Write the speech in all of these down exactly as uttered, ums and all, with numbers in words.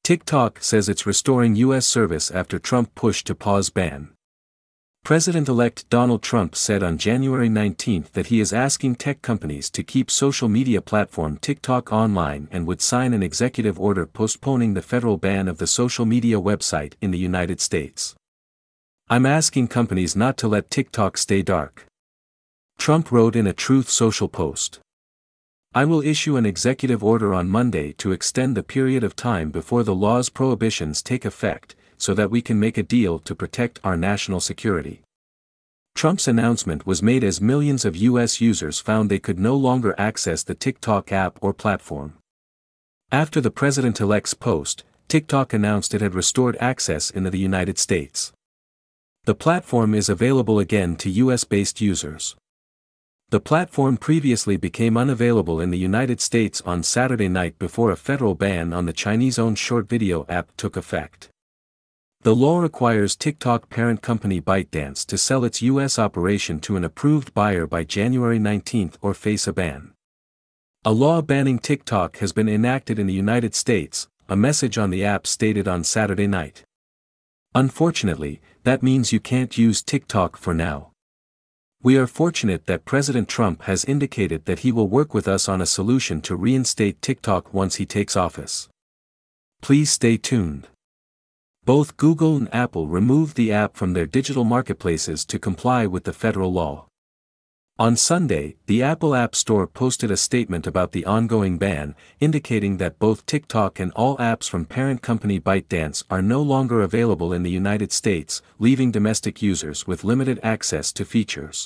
TikTok says it's restoring U S service after Trump push to pause ban. President-elect Donald Trump said on January nineteenth that he is asking tech companies to keep social media platform TikTok online and would sign an executive order postponing the federal ban of the social media website in the United States. "I'm asking companies not to let TikTok stay dark," Trump wrote in a Truth Social post. "I will issue an executive order on Monday to extend the period of time before the law's prohibitions take effect, so that we can make a deal to protect our national security." Trump's announcement was made as millions of U S users found they could no longer access the TikTok app or platform. After the president-elect's post, TikTok announced it had restored access in the United States. The platform is available again to U S-based users. The platform previously became unavailable in the United States on Saturday night before a federal ban on the Chinese-owned short video app took effect. The law requires TikTok parent company ByteDance to sell its U S operation to an approved buyer by January nineteenth or face a ban. A law banning TikTok has been enacted in the United States, a message on the app stated on Saturday night. "Unfortunately, that means you can't use TikTok for now. We are fortunate that President Trump has indicated that he will work with us on a solution to reinstate TikTok once he takes office. Please stay tuned." Both Google and Apple removed the app from their digital marketplaces to comply with the federal law. On Sunday, the Apple App Store posted a statement about the ongoing ban, indicating that both TikTok and all apps from parent company ByteDance are no longer available in the United States, leaving domestic users with limited access to features.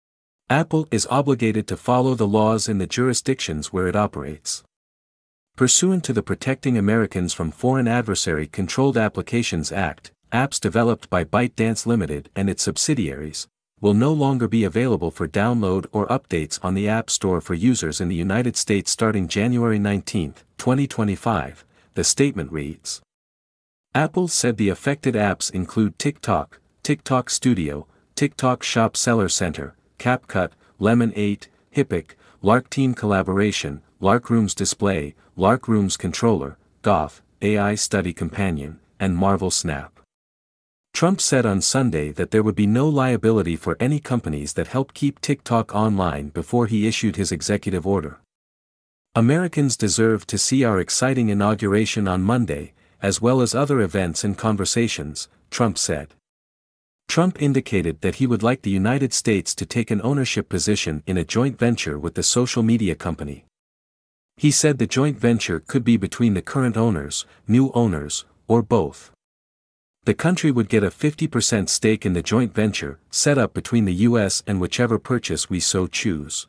Apple is obligated to follow the laws in the jurisdictions where it operates. Pursuant to the Protecting Americans from Foreign Adversary-Controlled Applications Act, apps developed by ByteDance Limited and its subsidiaries will no longer be available for download or updates on the App Store for users in the United States starting January nineteenth, twenty twenty-five, the statement reads. Apple said the affected apps include TikTok, TikTok Studio, TikTok Shop Seller Center, CapCut, Lemon eight, Hippic, Lark Team Collaboration, Larkrooms Display, Larkrooms Controller, Goth, A I Study Companion, and Marvel Snap. Trump said on Sunday that there would be no liability for any companies that help keep TikTok online before he issued his executive order. "Americans deserve to see our exciting inauguration on Monday, as well as other events and conversations," Trump said. Trump indicated that he would like the United States to take an ownership position in a joint venture with the social media company. He said the joint venture could be between the current owners, new owners, or both. The country would get a fifty percent stake in the joint venture, set up between the U S and whichever purchase we so choose.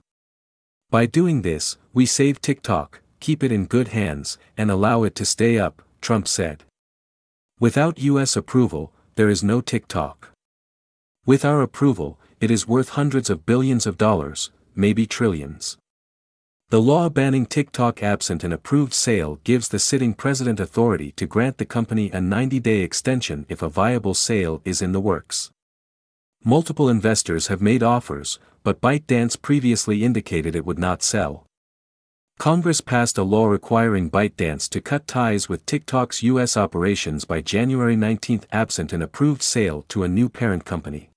"By doing this, we save TikTok, keep it in good hands, and allow it to stay up," Trump said. "Without U S approval, there is no TikTok. With our approval, it is worth hundreds of billions of dollars, maybe trillions." The law banning TikTok absent an approved sale gives the sitting president authority to grant the company a ninety-day extension if a viable sale is in the works. Multiple investors have made offers, but ByteDance previously indicated it would not sell. Congress passed a law requiring ByteDance to cut ties with TikTok's U S operations by January nineteenth absent an approved sale to a new parent company.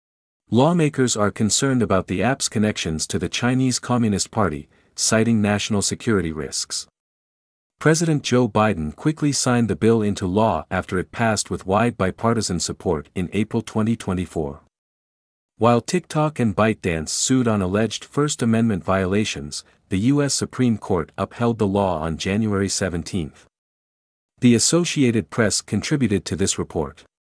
Lawmakers are concerned about the app's connections to the Chinese Communist Party, citing national security risks. President Joe Biden quickly signed the bill into law after it passed with wide bipartisan support in April twenty twenty-four. While TikTok and ByteDance sued on alleged First Amendment violations, the U S Supreme Court upheld the law on January seventeenth. The Associated Press contributed to this report.